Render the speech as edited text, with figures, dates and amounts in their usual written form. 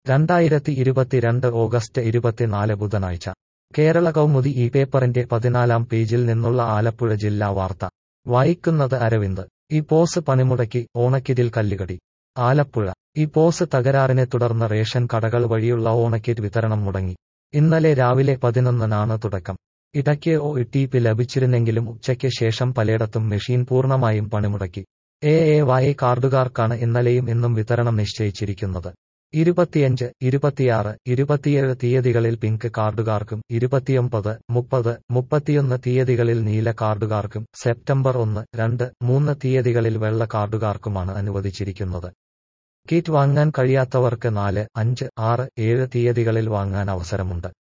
2022 August 24 ബുധനാഴ്ച കേരള കൗമുദി ഈ പേപ്പറിന്റെ 14-ാം പേജിൽ നിന്നുള്ള ആലപ്പുഴ ജില്ലാ വാർത്ത വായിക്കുന്നത് അരവിന്ദ്. ഈ പോസ് പണിമുടക്കി, ഓണക്കിറ്റിൽ കല്ലുകടി. ആലപ്പുഴ. ഈ പോസ് തകരാറിനെ തുടർന്ന് റേഷൻ കടകൾ വഴിയുള്ള ഓണക്കിറ്റ് വിതരണം മുടങ്ങി. ഇന്നലെ രാവിലെ 11-നാണ് തുടക്കം. ഇടയ്ക്ക് ഒ.ടി.പി ലഭിച്ചിരുന്നെങ്കിലും ഉച്ചയ്ക്ക് ശേഷം പലയിടത്തും മെഷീൻ പൂർണ്ണമായും പണിമുടക്കി. എ.വൈ കാർഡുകാർക്കാണ് ഇന്നലെയും ഇന്നും വിതരണം നിശ്ചയിച്ചിരിക്കുന്നത്. 25, 26, 27 തീയതികളിൽ പിങ്ക് കാർഡുകാർക്കും 29, 30, 31 തീയതികളിൽ നീല കാർഡുകാർക്കും സെപ്റ്റംബർ 1, 2, 3 തീയതികളിൽ വെള്ള കാർഡുകാർക്കുമാണ് അനുവദിച്ചിരിക്കുന്നത്. കിറ്റ് വാങ്ങാൻ കഴിയാത്തവർക്ക് 4, 5, 6, 7 തീയതികളിൽ വാങ്ങാൻ അവസരമുണ്ട്.